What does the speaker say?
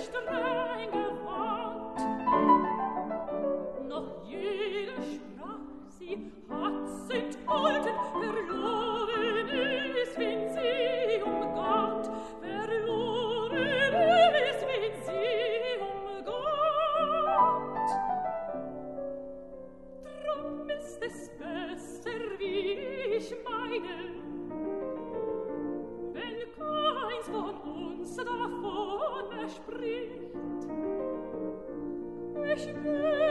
strenge Wand. Noch jede sprach, sie hat's enthalten, verloren ist, wenn sie umgangt, verloren ist, wenn sie umgangt. Drum ist es besser, wie ich meine, wenn keins von uns davon spricht. Ich will